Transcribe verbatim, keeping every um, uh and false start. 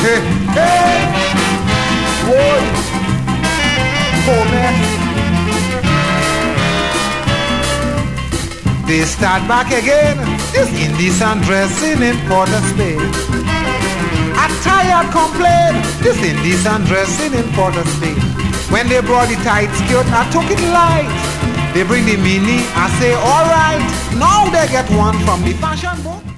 Hey, hey, whoa, oh man. They start back again, this indecent dressing in Port of Spain. A tired complaint, this indecent dressing in Port of Spain. When they brought the tight skirt, I took it light. They bring the mini, I say alright. Now they get one from the fashion book.